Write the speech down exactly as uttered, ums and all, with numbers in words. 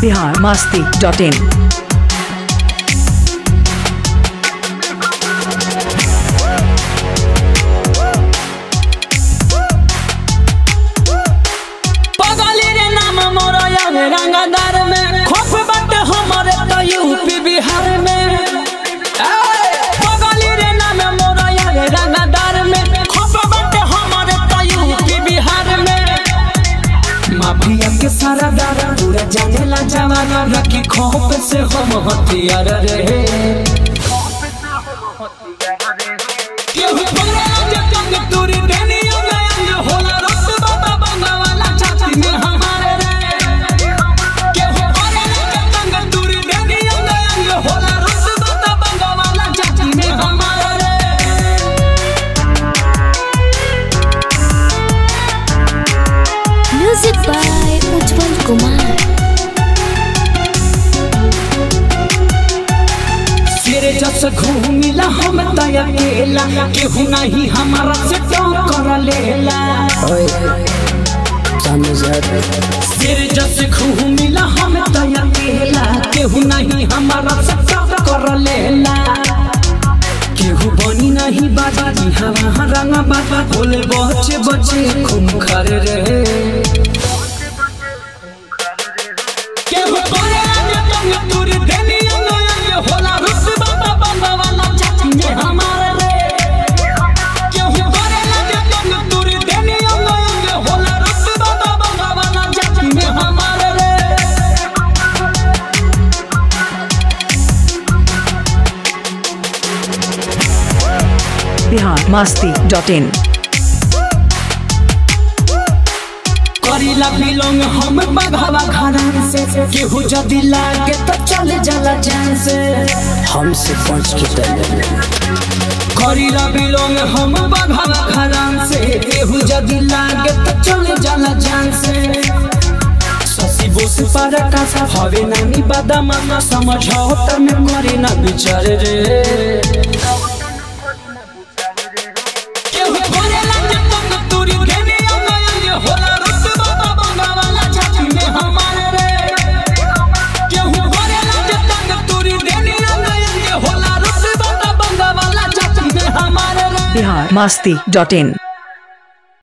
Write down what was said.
Bihar Masti dot in. रंगदार में खोप बाटे हमारे तो यूपी बिहार में बगली रे नाम मोरा यार रंगदार में खोप बाटे हमारे तो यूपी बिहार में माफिया के सारा दारा पूरा जाने ला जवाना रखी खोप से हम हथियार रहे केहू बोले जे कंग तूरी देनी अंग होला रक्त बाबा बंगावाला छाती में हमारे म्यूजिक बाय उज्जवल कुमार। सिरे जस घूमिला हम तय अकेला केहू नहीं हमारा से टक्कर लेला सिरे जस घूमिला हम तय अकेला केहू नहीं हमारा से टक्कर लेला केहू बनी नहीं बाबा जी हमारा रंगा बाबा बोले बच्चे बच्चे खून खरे रहे केहू बोले जे तुम दूर देनी अंग अंग होला रुस बाबा बंगावाला छाती में हमारे रे केहू बोले जे तुम दूर देनी अंग अंग होला रुस बाबा बंगावाला छाती में हमारे रे बिहार मस्ती डॉट इन। करीला बिलोंग हम बघावा घरान से केहू जदी लागे तो चले जाला जान से हमसे पहुंच के तले करीला बिलोंग हम बघावा घरान से केहू जदी लागे तो चले जाला जान से ससी बोस पर का हवे नानी बादामा ना समझो तने करे ना विचार रे केहू बोलेला जे तुम तूरी देनी अंग अंग होला रुस बाबा बंगावाला छाती में हमारे रे केहू बोलेला जे तुम तूरी देनी अंग अंग होला रुस बाबा बंगावाला छाती में हमारे रे बिहार मस्ती डॉट इन।